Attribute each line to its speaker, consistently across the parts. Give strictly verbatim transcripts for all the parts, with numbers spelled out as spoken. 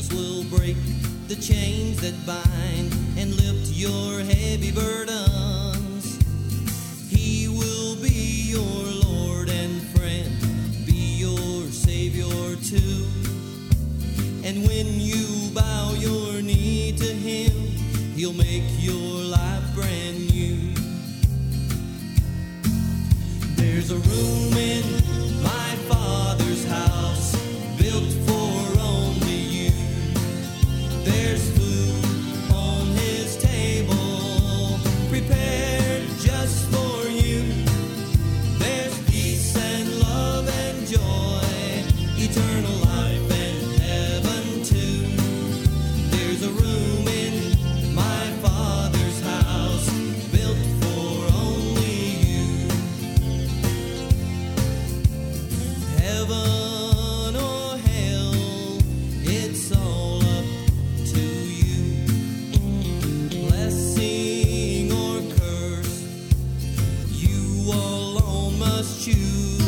Speaker 1: will break the chains that bind and lift your heavy burdens. He will be your Lord and friend, be your Savior too. And when you bow your knee to Him, He'll make your life brand new. There's a room in my Father's house built for only you. There's food on His table prepared just for you. There's peace and love and joy, eternal life and heaven too. There's a room in my Father's house built for only you. Heaven or hell, it's all up to you. Blessing or curse, you alone must choose.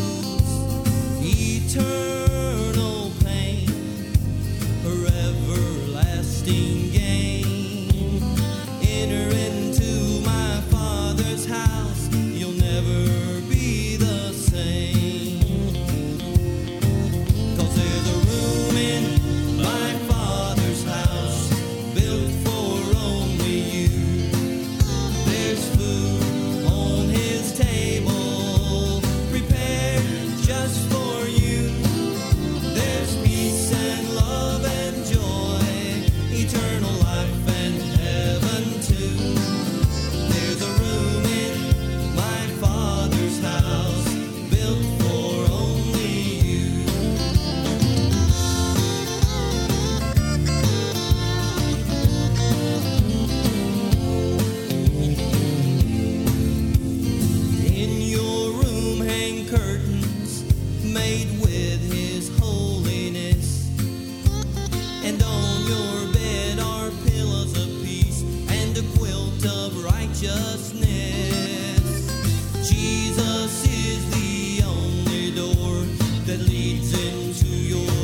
Speaker 1: Eternal pain or everlasting gain. Enter into my Father's house, you'll never be the same. 'Cause there's a room in my Father's house built for only you. There's food on His table prepared just for you. There's peace and love and joy, eternal life and heaven too. There's a room in my Father's house built for only you. In your room hang curtains made with His holiness, and on your bed are pillows of peace and a quilt of righteousness. Jesus is the only door that leads into your